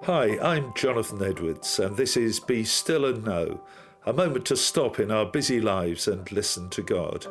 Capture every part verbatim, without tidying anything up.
Hi, I'm Jonathan Edwards, and this is Be Still and Know, a moment to stop in our busy lives and listen to God.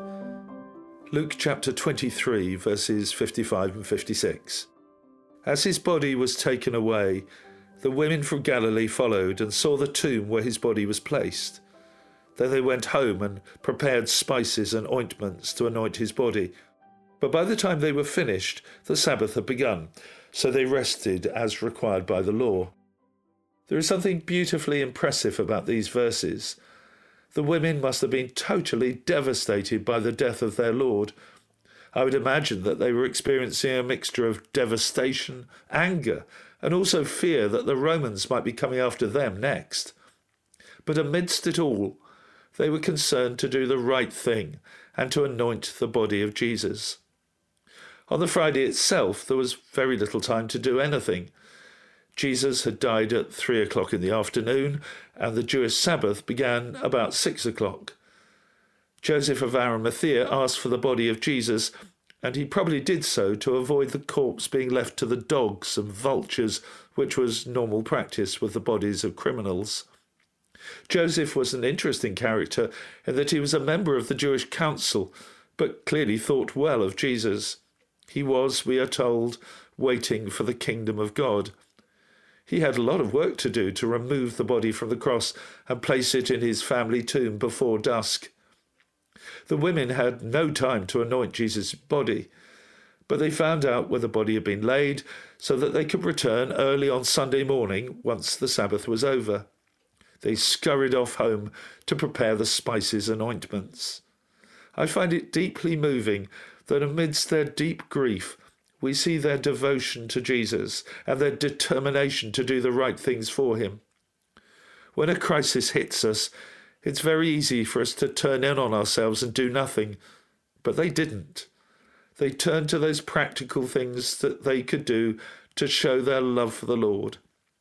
Luke chapter twenty-three, verses fifty-five and fifty-six. As his body was taken away, the women from Galilee followed and saw the tomb where his body was placed. Then they went home and prepared spices and ointments to anoint his body. But by the time they were finished, the Sabbath had begun, so they rested as required by the law. There is something beautifully impressive about these verses. The women must have been totally devastated by the death of their Lord. I would imagine that they were experiencing a mixture of devastation, anger, and also fear that the Romans might be coming after them next. But amidst it all, they were concerned to do the right thing and to anoint the body of Jesus. On the Friday itself, there was very little time to do anything. Jesus had died at three o'clock in the afternoon, and the Jewish Sabbath began about six o'clock. Joseph of Arimathea asked for the body of Jesus, and he probably did so to avoid the corpse being left to the dogs and vultures, which was normal practice with the bodies of criminals. Joseph was an interesting character in that he was a member of the Jewish council, but clearly thought well of Jesus. He was, we are told, waiting for the kingdom of God. He had a lot of work to do to remove the body from the cross and place it in his family tomb before dusk. The women had no time to anoint Jesus' body, but they found out where the body had been laid so that they could return early on Sunday morning once the Sabbath was over. They scurried off home to prepare the spices and ointments. I find it deeply moving that amidst their deep grief, we see their devotion to Jesus and their determination to do the right things for him. When a crisis hits us, it's very easy for us to turn in on ourselves and do nothing, but they didn't. They turned to those practical things that they could do to show their love for the Lord.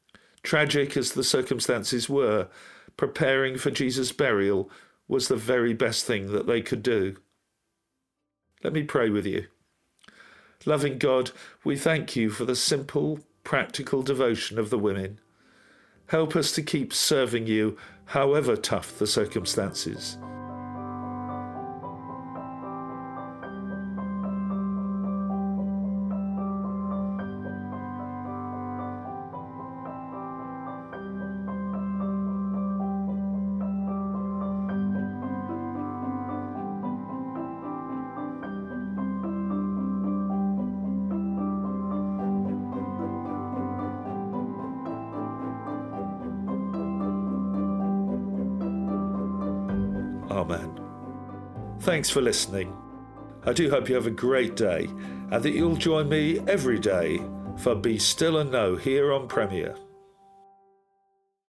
Tragic as the circumstances were, preparing for Jesus' burial was the very best thing that they could do. Let me pray with you. Loving God, we thank you for the simple, practical devotion of the women. Help us to keep serving you, however tough the circumstances. Amen. Thanks for listening. I do hope you have a great day and that you'll join me every day for Be Still and Know here on Premier.